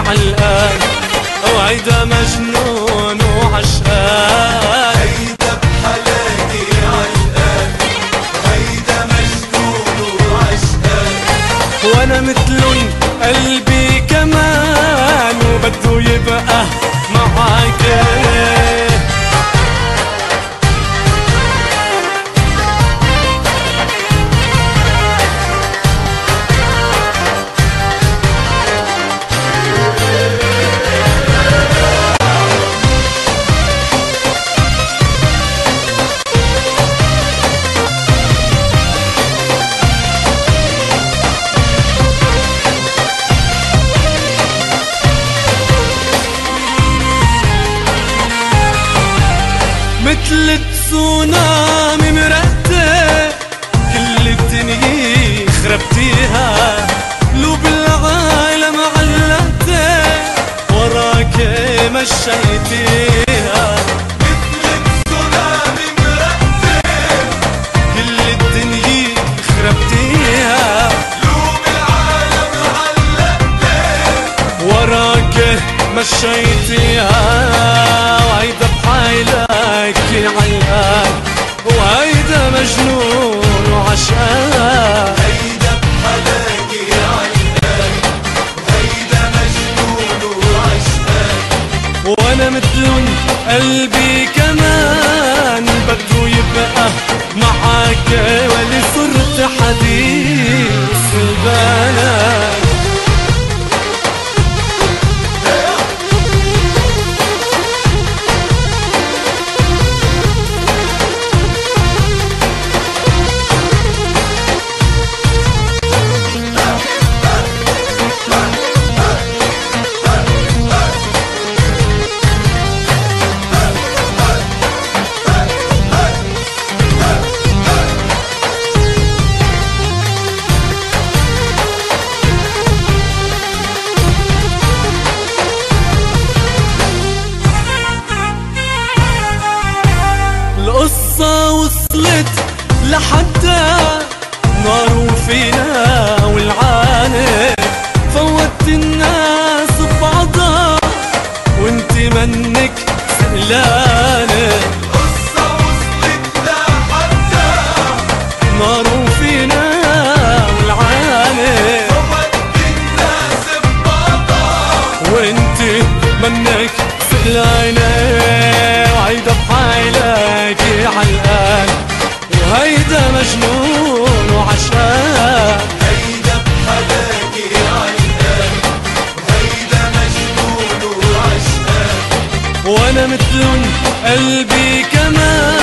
علقان، وهيدا مجنون وعشقان. هيدا بحلاقي علقان، هيدا مجنون وعشقان. وانا مثلن قلبي كمان وبده يبقى معاك. مثل تسونامي مرقتة كل الدنيا خربتيها، قلوب العالم علقتها وراك مشيتيها. مثل تسونامي مرقتة كل الدنيا خربتيها، قلوب العالم علقتها وراك مشيتيها. وهيدا بحالك علقان، وهيدا مجنون وعشقان. هيدا بحلاقي علقان، وهيدا مجنون وعشقان. وانا مثلن قلبي كمان بده يبقى معاك، ولي صرت حديث البنات. القصة وصلت لحدا نار وفينا والعاني، فوت الناس ببعضها وانت منك سهلانة. القصة وصلت لحدا نار وفينا والعاني، فوت الناس ببعضها وانت منك سهلانة. وهيدا بحالك علقان، وهيدا مجنون وعشقان. هيدا بحلاقي علقان، وهيدا مجنون وعشقان. وانا مثلن قلبي كمان